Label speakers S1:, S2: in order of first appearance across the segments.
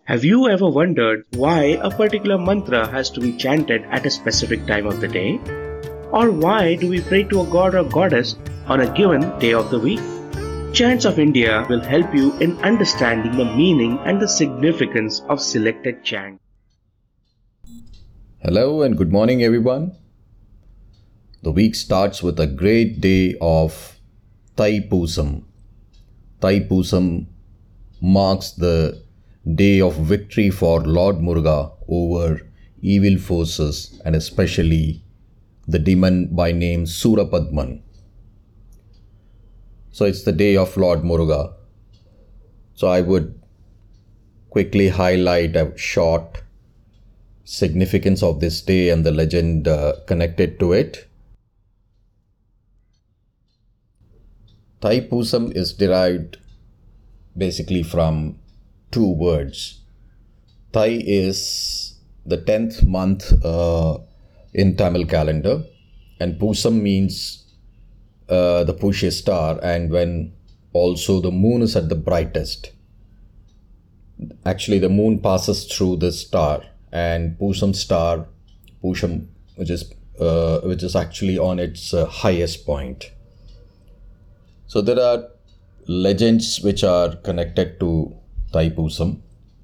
S1: Have you ever wondered why a particular mantra has to be chanted at a specific time of the day? Or why do we pray to a god or goddess on a given day of the week? Chants of India will help you in understanding the meaning and the significance of selected chants.
S2: Hello and good morning, everyone. The week starts with a great day of Thaipusam. Thaipusam marks the day of victory for Lord Muruga over evil forces and especially the demon by name Surapadman. So it's the day of Lord Muruga. So I would quickly highlight a short significance of this day and the legend connected to it. Thaipusam is derived basically from two words. Thai is the 10th month in Tamil calendar, and Pusam means the Pushya star, and when also the moon is at the brightest. Actually, the moon passes through this star, and Pusam star, Pusham, which is actually on its highest point. So there are legends which are connected to Thaipusam,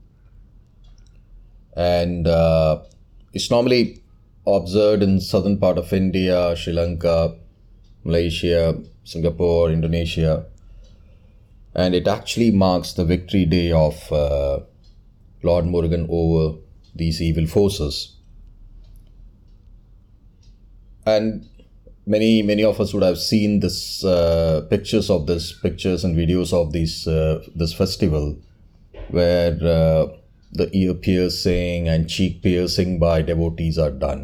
S2: and it's normally observed in southern part of India, Sri Lanka, Malaysia, Singapore, Indonesia, and it actually marks the victory day of Lord Murugan over these evil forces. And many of us would have seen this pictures and videos of this festival where the ear piercing and cheek piercing by devotees are done.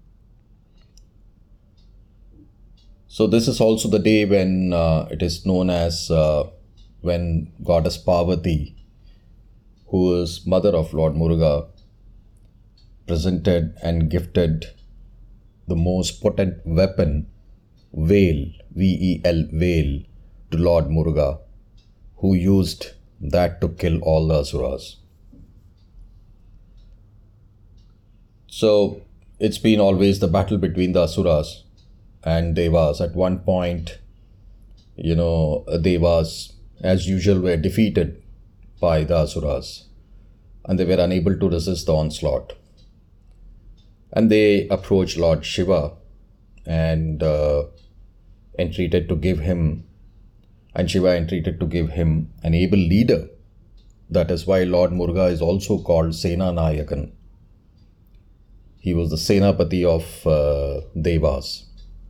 S2: So this is also the day when it is known as when goddess Parvati, who is mother of Lord Muruga, presented and gifted the most potent weapon, Vel, V-E-L, Vel, to Lord Muruga, who used that to kill all the Asuras. So it's been always the battle between the Asuras and Devas. At one point, Devas, as usual, were defeated by the Asuras, and they were unable to resist the onslaught. And they approached Lord Shiva and entreated to give him, and Shiva entreated to give him an able leader. That is why Lord Muruga is also called Sena Nayakan. He was the Senapati of Devas.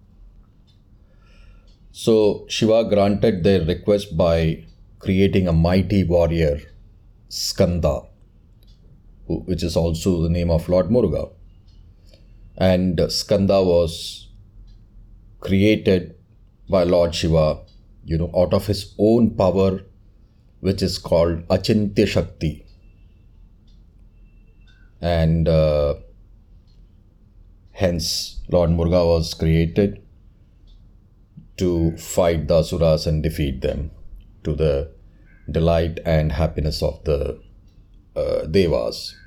S2: So Shiva granted their request by creating a mighty warrior, Skanda, which is also the name of Lord Muruga. And Skanda was created by Lord Shiva, out of his own power, which is called Achintya Shakti. And hence Lord Muruga was created to fight the Asuras and defeat them, to the delight and happiness of the Devas.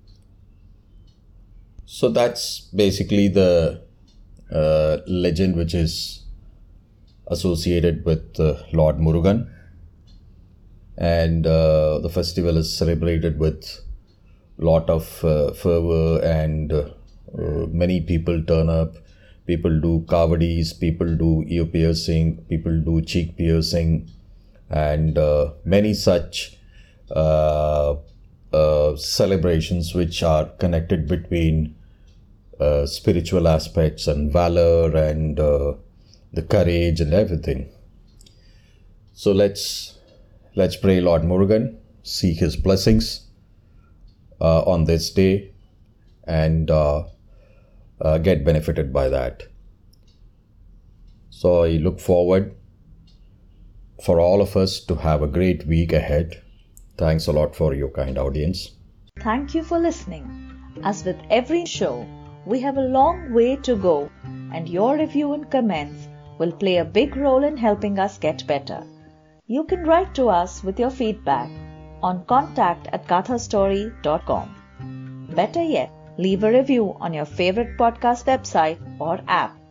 S2: So that's basically the legend which is associated with Lord Murugan, and the festival is celebrated with lot of fervor, and many people turn up. People do kavadis, people do ear piercing, people do cheek piercing, and many such celebrations which are connected between spiritual aspects and valor and the courage and everything. So let's pray Lord Murugan, seek his blessings on this day, and get benefited by that. So I look forward for all of us to have a great week ahead. Thanks a lot for your kind audience.
S3: Thank you for listening. As with every show, we have a long way to go, and your review and comments will play a big role in helping us get better. You can write to us with your feedback on contact@gathastory.com. Better yet, leave a review on your favorite podcast website or app.